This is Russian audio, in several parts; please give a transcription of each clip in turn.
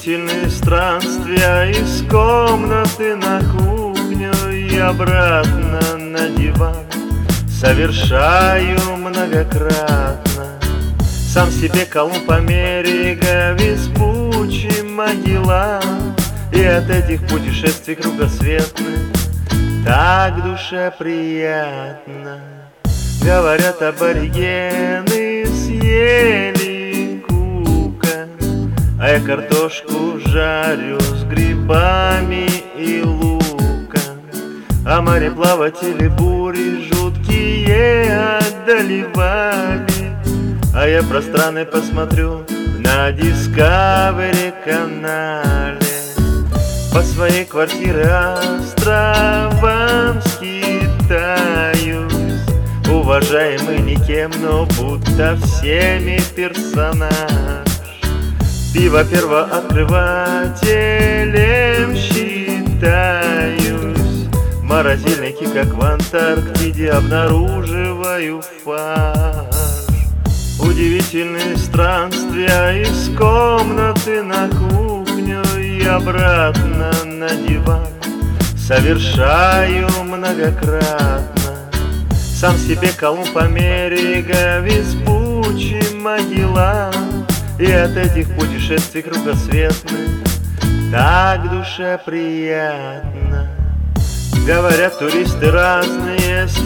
Удивительные странствия из комнаты на кухню и обратно на диван совершаю многократно. Сам себе Колумб Америка, Веспуччи Магеллан. И от этих путешествий кругосветных так душе приятно. Говорят, аборигены съели кука, а я картошку жарю с грибами и луком. А мореплаватели бури жуткие одолевали, а я про страны посмотрю на Discovery канале. По своей квартире островам скитаюсь, уважаемый никем, но будто всеми персонаж. Пиво первооткрывателем считаюсь, морозильники, как в Антарктиде, обнаруживаю фарш. Удивительные странствия из комнаты на кухню и обратно на диван совершаю многократно. Сам себе Колумб Америка, Веспуччи Магеллан. И от этих путешествий кругосветных так душе приятно. Говорят, туристы разные с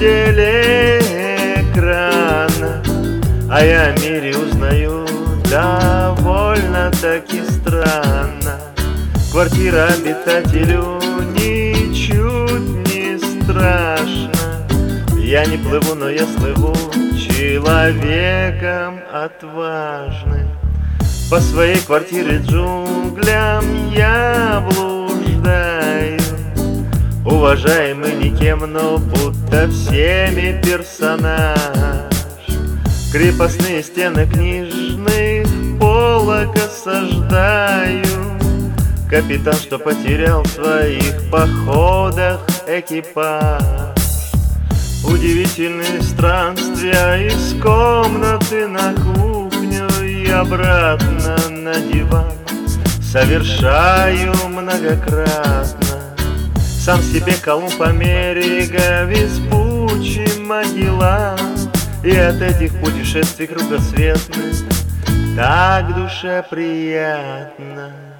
телеэкрана, а я о мире узнаю довольно-таки странно. Квартира обитателю ничуть не страшна. Я не плыву, но я слыву человеком отважным. По своей квартире джунглям я блуждаю, уважаемый никем, но будто всеми персонаж. Крепостные стены книжных полок осаждаю, капитан, что потерял в своих походах экипаж. Удивительные странствия из комнаты на кухню и обратно на диван совершаю многократно. Сам себе Колумб Америка, Веспуччи Магеллан. И от этих путешествий кругосветных так душе приятно.